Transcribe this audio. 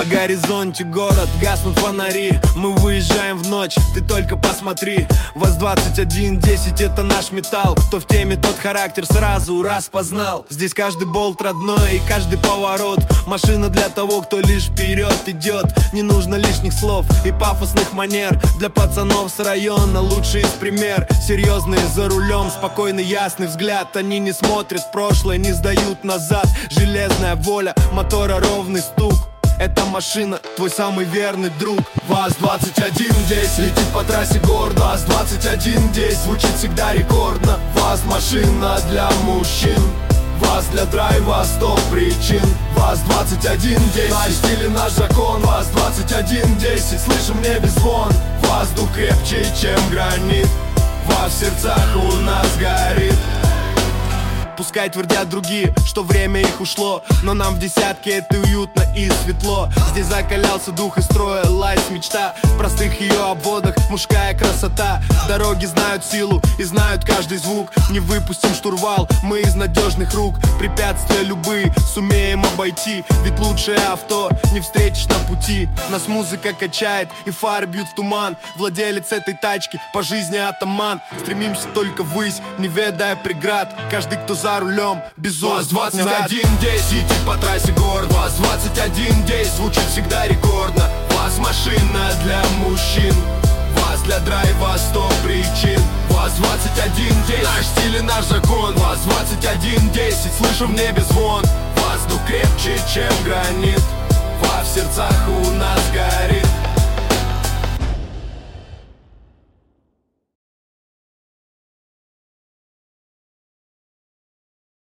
горизонте город, гаснут фонари. Мы выезжаем в ночь, ты только посмотри. ВАЗ-2110 это наш металл. Кто в теме, тот характер сразу распознал. Здесь каждый болт родной и каждый поворот. Машина для того, кто лишь вперед идет. Не нужно лишних слов и пафосных манер. Для пацанов с района лучший из пример. Серьезные за рулем, спокойный ясный взгляд. Они не смотрят в прошлое, не сдают назад. Железная воля, мотора ровный стук. Эта машина твой самый верный друг. ВАЗ-2110 летит по трассе гордо. ВАЗ-2110 звучит всегда рекордно. ВАЗ машина для мужчин. ВАЗ для драйва 100 причин. ВАЗ-2110 наш стиль и наш закон. ВАЗ-2110 слышим в небе звон. Воздух крепче, чем гранит. ВАЗ в сердцах у нас горит. Пускай твердят другие, что время их ушло, но нам в десятке это уютно и светло. Здесь закалялся дух и строилась мечта. В простых ее обводах мужская красота. Дороги знают силу и знают каждый звук. Не выпустим штурвал, мы из надежных рук. Препятствия любые сумеем обойти. Ведь лучшее авто не встретишь на пути. Нас музыка качает и фары бьют в туман. Владелец этой тачки по жизни атаман. Стремимся только ввысь, не ведая преград. Каждый, кто за рулем, безумно. ВАЗ-2110 летит по трассе город. ВАЗ-2110 звучит всегда рекордно. ВАЗ машина для мужчин. ВАЗ для драйва 100 причин. ВАЗ-2110 наш стиль и наш закон. ВАЗ-2110 слышим в небе звон. Воздух крепче, чем гранит. ВАЗ в сердцах у нас горит.